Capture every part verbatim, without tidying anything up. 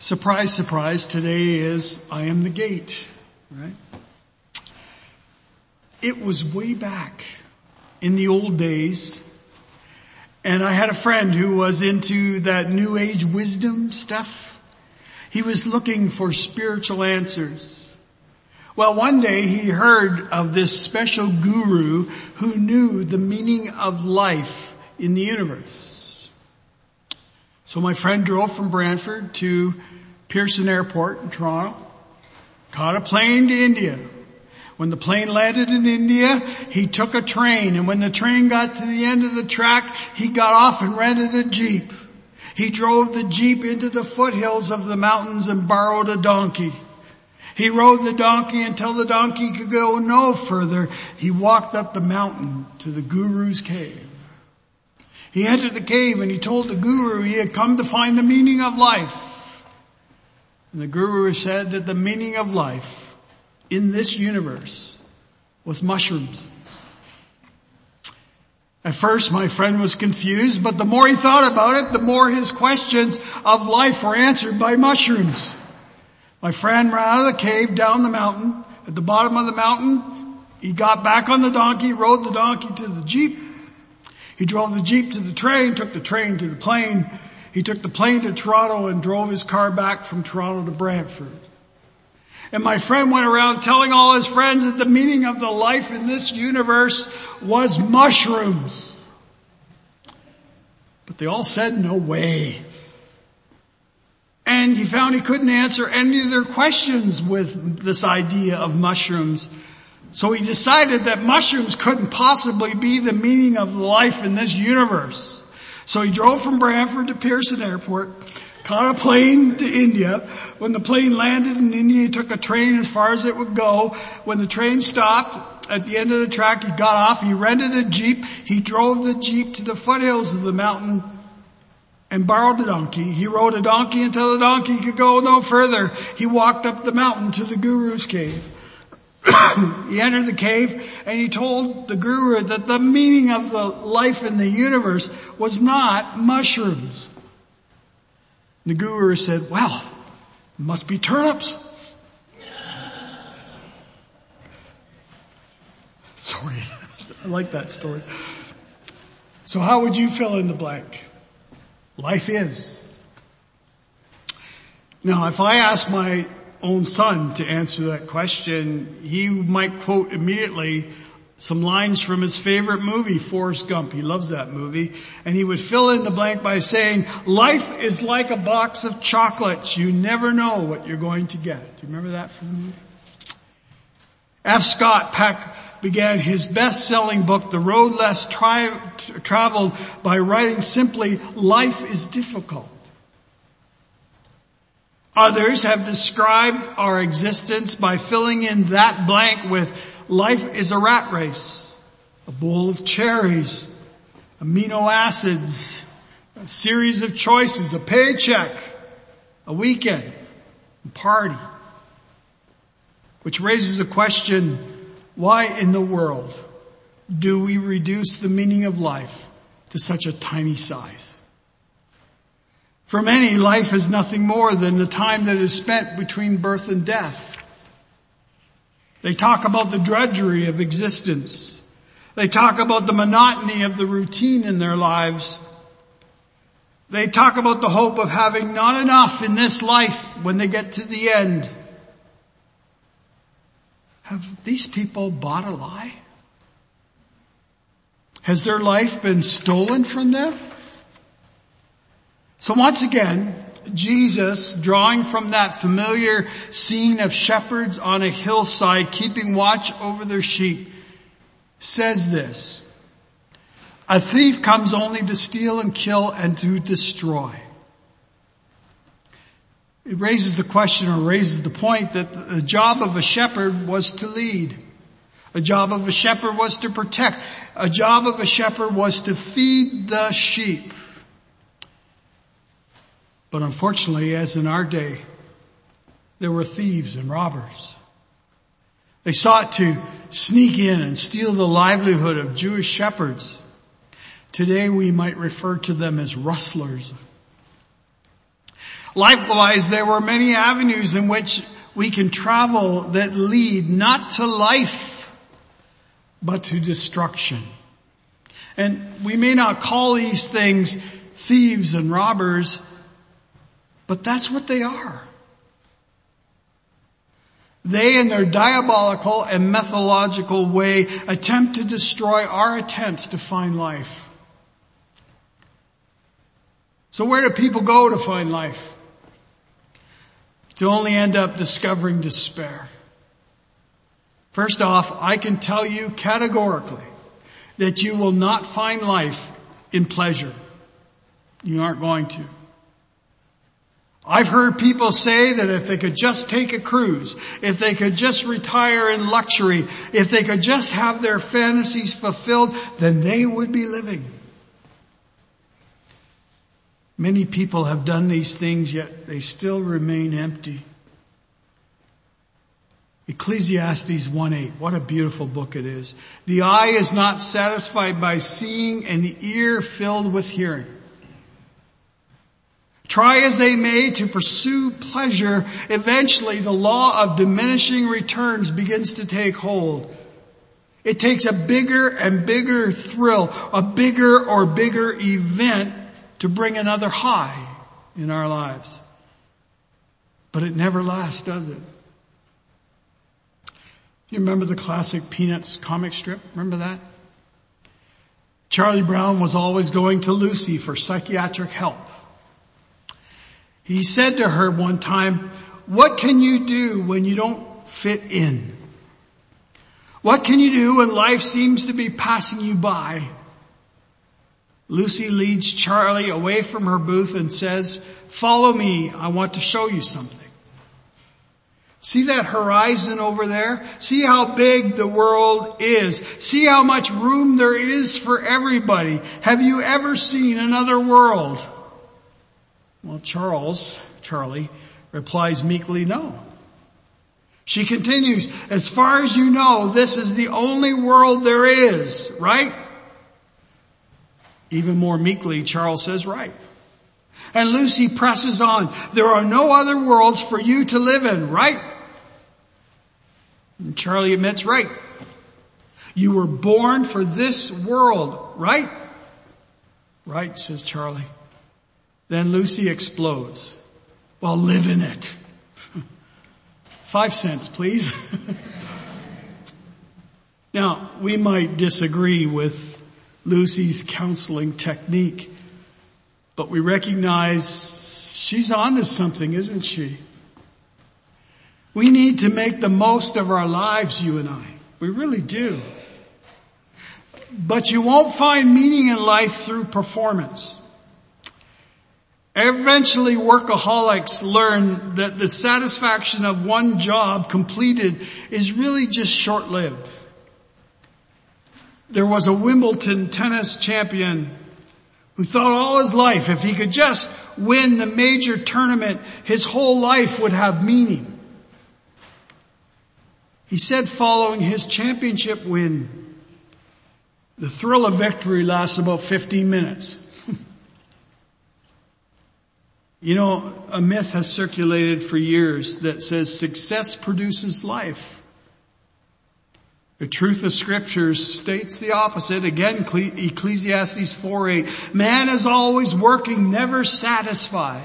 Surprise, surprise, today is I am the gate, right? It was way back in the old days, and I had a friend who was into that new age wisdom stuff. He was looking for spiritual answers. Well, one day he heard of this special guru who knew the meaning of life in the universe. So my friend drove from Brantford to Pearson Airport in Toronto, caught a plane to India. When the plane landed in India, he took a train, and when the train got to the end of the track, he got off and rented a Jeep. He drove the Jeep into the foothills of the mountains and borrowed a donkey. He rode the donkey until the donkey could go no further. He walked up the mountain to the guru's cave. He entered the cave and he told the guru he had come to find the meaning of life. And the guru said that the meaning of life in this universe was mushrooms. At first my friend was confused, but the more he thought about it, the more his questions of life were answered by mushrooms. My friend ran out of the cave, down the mountain. At the bottom of the mountain, he got back on the donkey, rode the donkey to the Jeep. He drove the Jeep to the train, took the train to the plane. He took the plane to Toronto and drove his car back from Toronto to Brantford. And my friend went around telling all his friends that the meaning of the life in this universe was mushrooms. But they all said no way. And he found he couldn't answer any of their questions with this idea of mushrooms. So he decided that mushrooms couldn't possibly be the meaning of life in this universe. So he drove from Brantford to Pearson Airport, caught a plane to India. When the plane landed in India, he took a train as far as it would go. When the train stopped at the end of the track, he got off, he rented a Jeep, he drove the Jeep to the foothills of the mountain and borrowed a donkey. He rode a donkey until the donkey could go no further. He walked up the mountain to the guru's cave. He entered the cave and he told the guru that the meaning of the life in the universe was not mushrooms. The guru said, well, it must be turnips. Sorry, I like that story. So how would you fill in the blank? Life is. Now, if I ask my own son to answer that question, he might quote immediately some lines from his favorite movie, Forrest Gump. He loves that movie. And he would fill in the blank by saying, life is like a box of chocolates. You never know what you're going to get. Do you remember that from the movie? F. Scott Peck began his best-selling book, The Road Less Tri- Traveled, by writing simply, life is difficult. Others have described our existence by filling in that blank with life is a rat race, a bowl of cherries, amino acids, a series of choices, a paycheck, a weekend, a party. Which raises a question, why in the world do we reduce the meaning of life to such a tiny size? For many, life is nothing more than the time that is spent between birth and death. They talk about the drudgery of existence. They talk about the monotony of the routine in their lives. They talk about the hope of having not enough in this life when they get to the end. Have these people bought a lie? Has their life been stolen from them? So once again, Jesus, drawing from that familiar scene of shepherds on a hillside keeping watch over their sheep, says this, a thief comes only to steal and kill and to destroy. It raises the question or raises the point that the job of a shepherd was to lead. A job of a shepherd was to protect. A job of a shepherd was to feed the sheep. But unfortunately, as in our day, there were thieves and robbers. They sought to sneak in and steal the livelihood of Jewish shepherds. Today we might refer to them as rustlers. Likewise, there were many avenues in which we can travel that lead not to life, but to destruction. And we may not call these things thieves and robbers, but that's what they are. They, in their diabolical and methodological way, attempt to destroy our attempts to find life. So where do people go to find life? To only end up discovering despair. First off, I can tell you categorically that you will not find life in pleasure. You aren't going to. I've heard people say that if they could just take a cruise, if they could just retire in luxury, if they could just have their fantasies fulfilled, then they would be living. Many people have done these things, yet they still remain empty. Ecclesiastes one eight, what a beautiful book it is. The eye is not satisfied by seeing, and the ear filled with hearing. Try as they may to pursue pleasure, eventually the law of diminishing returns begins to take hold. It takes a bigger and bigger thrill, a bigger or bigger event to bring another high in our lives. But it never lasts, does it? You remember the classic Peanuts comic strip? Remember that? Charlie Brown was always going to Lucy for psychiatric help. He said to her one time, "What can you do when you don't fit in? What can you do when life seems to be passing you by?" Lucy leads Charlie away from her booth and says, "Follow me, I want to show you something. See that horizon over there? See how big the world is. See how much room there is for everybody. Have you ever seen another world?" Well, Charles, Charlie, replies meekly, "No." She continues, "As far as you know, this is the only world there is, right?" Even more meekly, Charles says, "Right." And Lucy presses on, "There are no other worlds for you to live in, right?" And Charlie admits, "Right." "You were born for this world, right?" "Right," says Charlie. Then Lucy explodes. "Well, live in it." Five cents, please. Now, we might disagree with Lucy's counseling technique, but we recognize she's onto something, isn't she? We need to make the most of our lives, you and I. We really do. But you won't find meaning in life through performance. Eventually, workaholics learn that the satisfaction of one job completed is really just short-lived. There was a Wimbledon tennis champion who thought all his life, if he could just win the major tournament, his whole life would have meaning. He said following his championship win, the thrill of victory lasts about fifteen minutes. You know, a myth has circulated for years that says success produces life. The truth of scriptures states the opposite. Again, Ecclesiastes four eight. Man is always working, never satisfied.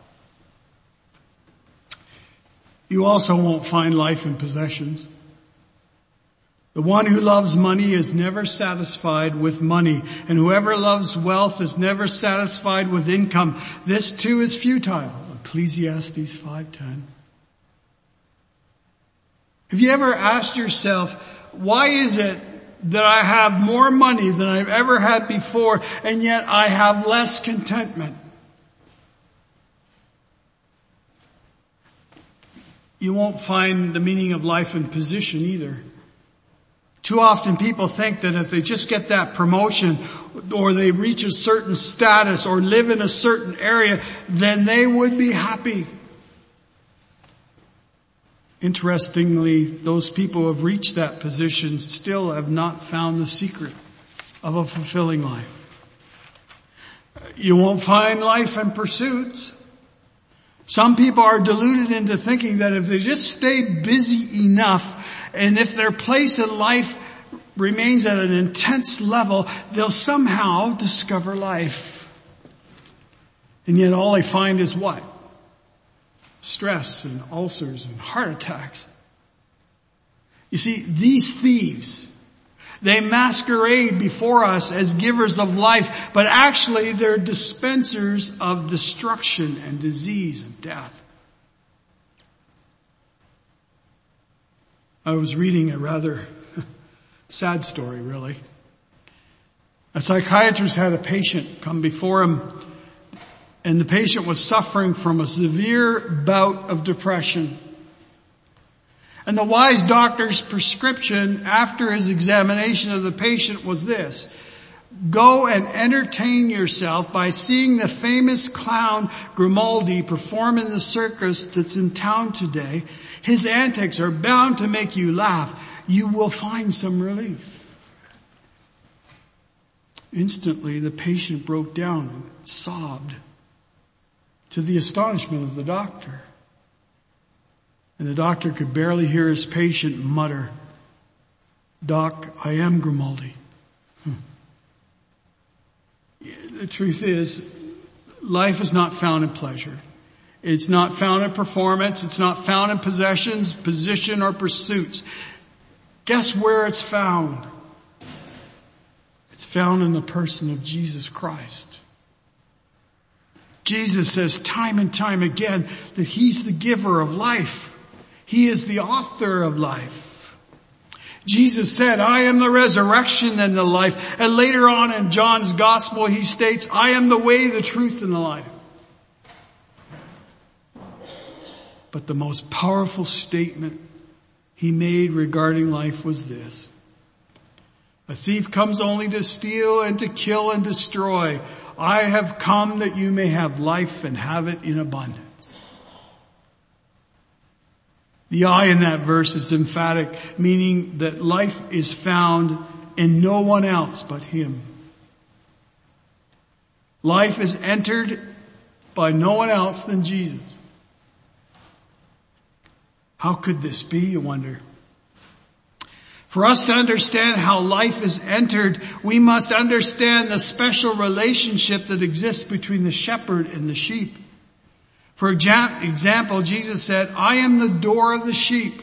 You also won't find life in possessions. The one who loves money is never satisfied with money, and whoever loves wealth is never satisfied with income. This too is futile. Ecclesiastes five ten. Have you ever asked yourself, why is it that I have more money than I've ever had before, and yet I have less contentment? You won't find the meaning of life in position either. Too often people think that if they just get that promotion or they reach a certain status or live in a certain area, then they would be happy. Interestingly, those people who have reached that position still have not found the secret of a fulfilling life. You won't find life in pursuits. Some people are deluded into thinking that if they just stay busy enough, and if their place in life remains at an intense level, they'll somehow discover life. And yet all they find is what? Stress and ulcers and heart attacks. You see, these thieves, they masquerade before us as givers of life, but actually they're dispensers of destruction and disease and death. I was reading a rather sad story, really. A psychiatrist had a patient come before him, and the patient was suffering from a severe bout of depression. And the wise doctor's prescription after his examination of the patient was this: go and entertain yourself by seeing the famous clown Grimaldi perform in the circus that's in town today. His antics are bound to make you laugh. You will find some relief. Instantly, the patient broke down and sobbed, to the astonishment of the doctor. And the doctor could barely hear his patient mutter, "Doc, I am Grimaldi." Hmm. The truth is, life is not found in pleasure. It's not found in performance. It's not found in possessions, position, or pursuits. Guess where it's found? It's found in the person of Jesus Christ. Jesus says time and time again that He's the giver of life. He is the author of life. Jesus said, "I am the resurrection and the life." And later on in John's gospel, He states, "I am the way, the truth, and the life." But the most powerful statement He made regarding life was this: "A thief comes only to steal and to kill and destroy. I have come that you may have life and have it in abundance." The I in that verse is emphatic, meaning that life is found in no one else but Him. Life is entered by no one else than Jesus. How could this be, you wonder? For us to understand how life is entered, we must understand the special relationship that exists between the shepherd and the sheep. For example, Jesus said, "I am the door of the sheep."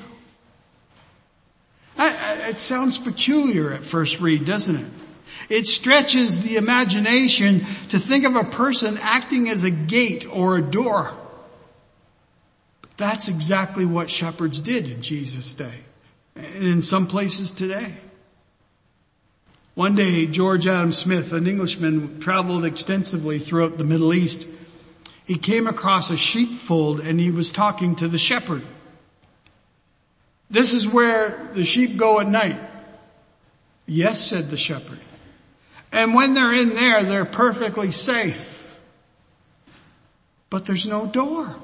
It sounds peculiar at first read, doesn't it? It stretches the imagination to think of a person acting as a gate or a door. But that's exactly what shepherds did in Jesus' day, and in some places today. One day, George Adam Smith, an Englishman, traveled extensively throughout the Middle East. He came across a sheepfold and he was talking to the shepherd. "This is where the sheep go at night." "Yes," said the shepherd. "And when they're in there, they're perfectly safe. But there's no door."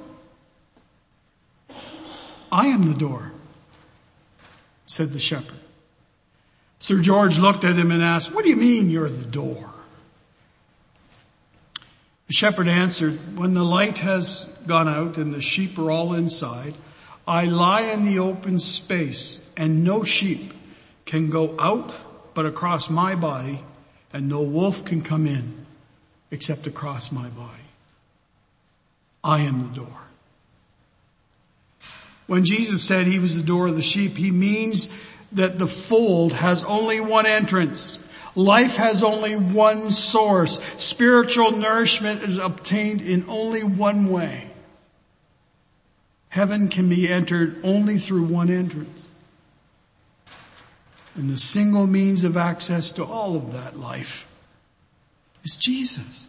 "I am the door," said the shepherd. Sir George looked at him and asked, "What do you mean you're the door?" The shepherd answered, "When the light has gone out and the sheep are all inside, I lie in the open space, and no sheep can go out but across my body, and no wolf can come in except across my body. I am the door." When Jesus said He was the door of the sheep, He means that the fold has only one entrance. Life has only one source. Spiritual nourishment is obtained in only one way. Heaven can be entered only through one entrance. And the single means of access to all of that life is Jesus.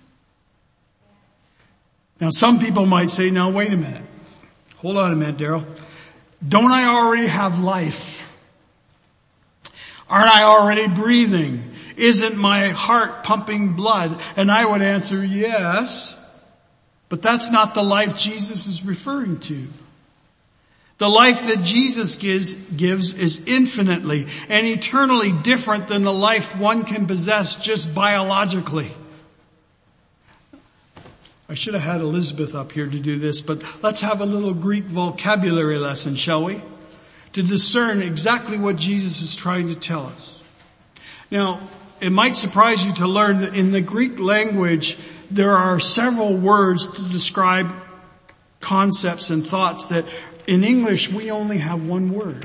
Now some people might say, "Now wait a minute. Hold on a minute, Daryl. Don't I already have life? Aren't I already breathing? Isn't my heart pumping blood?" And I would answer, yes, but that's not the life Jesus is referring to. The life that Jesus gives, gives is infinitely and eternally different than the life one can possess just biologically. I should have had Elizabeth up here to do this, but let's have a little Greek vocabulary lesson, shall we? To discern exactly what Jesus is trying to tell us. Now, it might surprise you to learn that in the Greek language, there are several words to describe concepts and thoughts that in English we only have one word.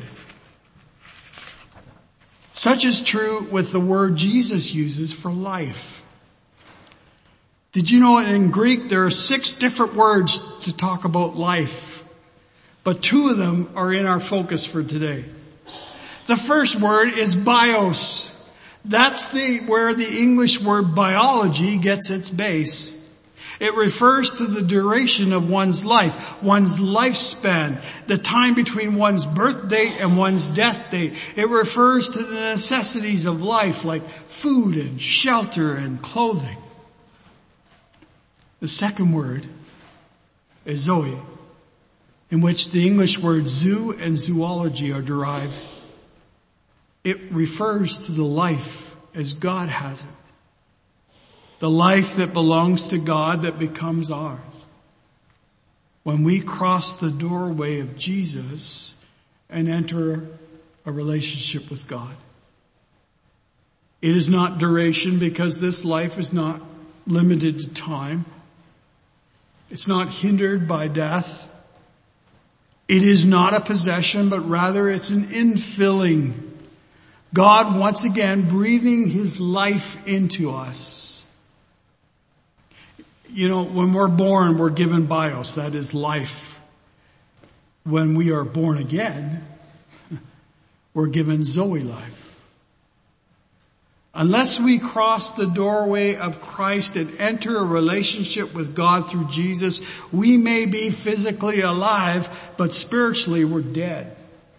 Such is true with the word Jesus uses for life. Did you know in Greek there are six different words to talk about life, but two of them are in our focus for today. The first word is bios. That's the, where the English word biology gets its base. It refers to the duration of one's life, one's lifespan, the time between one's birth date and one's death date. It refers to the necessities of life like food and shelter and clothing. The second word is zoe, in which the English words zoo and zoology are derived. It refers to the life as God has it. The life that belongs to God that becomes ours. When we cross the doorway of Jesus and enter a relationship with God. It is not duration because this life is not limited to time. It's not hindered by death. It is not a possession, but rather it's an infilling. God once again breathing His life into us. You know, when we're born, we're given bios, that is life. When we are born again, we're given Zoe life. Unless we cross the doorway of Christ and enter a relationship with God through Jesus, we may be physically alive, but spiritually we're dead.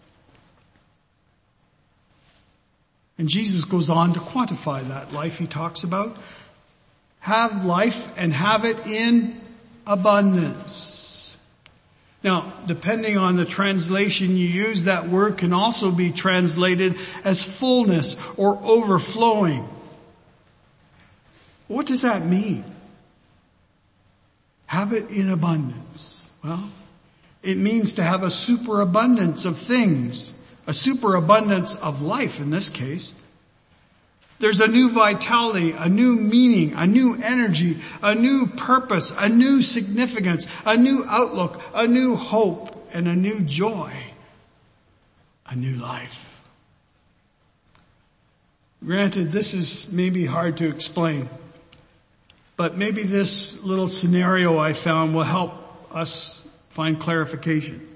And Jesus goes on to quantify that life He talks about. Have life and have it in abundance. Now, depending on the translation you use, that word can also be translated as fullness or overflowing. What does that mean? Have it in abundance. Well, it means to have a superabundance of things, a superabundance of life in this case. There's a new vitality, a new meaning, a new energy, a new purpose, a new significance, a new outlook, a new hope, and a new joy, a new life. Granted, this is maybe hard to explain, but maybe this little scenario I found will help us find clarification.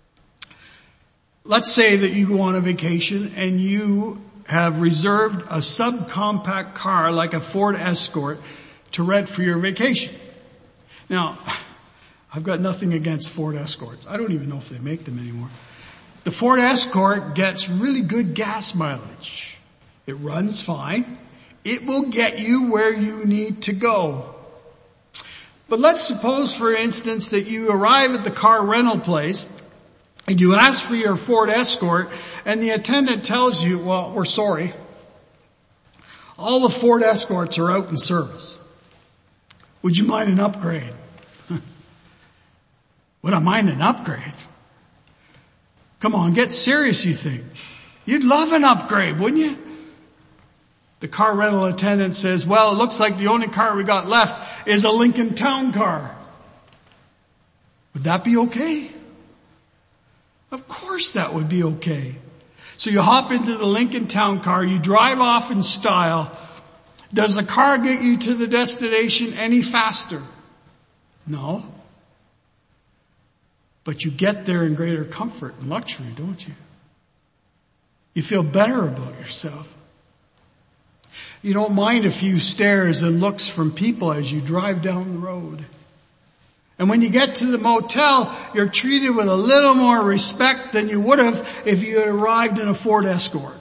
Let's say that you go on a vacation and you have reserved a subcompact car like a Ford Escort to rent for your vacation. Now, I've got nothing against Ford Escorts. I don't even know if they make them anymore. The Ford Escort gets really good gas mileage. It runs fine. It will get you where you need to go. But let's suppose, for instance, that you arrive at the car rental place and you ask for your Ford Escort, and the attendant tells you, well, we're sorry. All the Ford Escorts are out in service. Would you mind an upgrade? Would I mind an upgrade? Come on, get serious, you think. You'd love an upgrade, wouldn't you? The car rental attendant says, well, it looks like the only car we got left is a Lincoln Town Car. Would that be okay? Of course that would be okay. So you hop into the Lincoln Town Car, you drive off in style. Does the car get you to the destination any faster? No. But you get there in greater comfort and luxury, don't you? You feel better about yourself. You don't mind a few stares and looks from people as you drive down the road. And when you get to the motel, you're treated with a little more respect than you would have if you had arrived in a Ford Escort.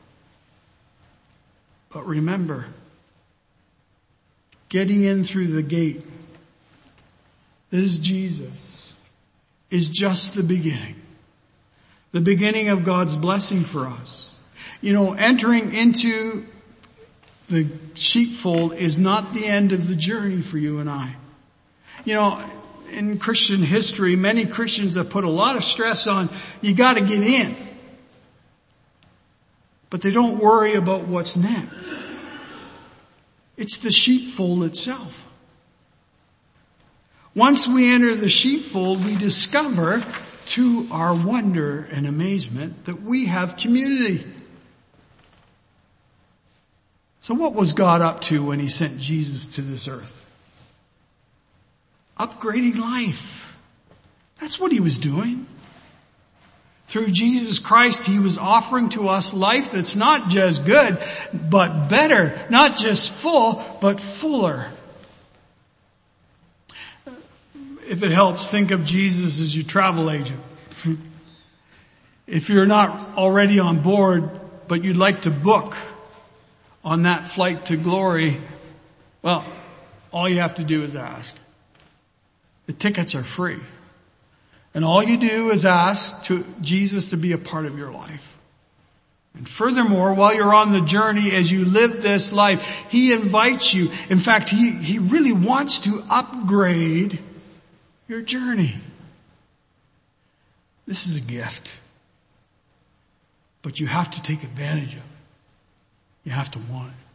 But remember, getting in through the gate, that is Jesus, is just the beginning. The beginning of God's blessing for us. You know, entering into the sheepfold is not the end of the journey for you and I. You know, in Christian history, many Christians have put a lot of stress on, you gotta get in. But they don't worry about what's next. It's the sheepfold itself. Once we enter the sheepfold, we discover, to our wonder and amazement, that we have community. So what was God up to when he sent Jesus to this earth? Upgrading life. That's what he was doing. Through Jesus Christ, he was offering to us life that's not just good, but better. Not just full, but fuller. If it helps, think of Jesus as your travel agent. If you're not already on board, but you'd like to book on that flight to glory, well, all you have to do is ask. The tickets are free. And all you do is ask to Jesus to be a part of your life. And furthermore, while you're on the journey, as you live this life, he invites you. In fact, he, he really wants to upgrade your journey. This is a gift. But you have to take advantage of it. You have to want it.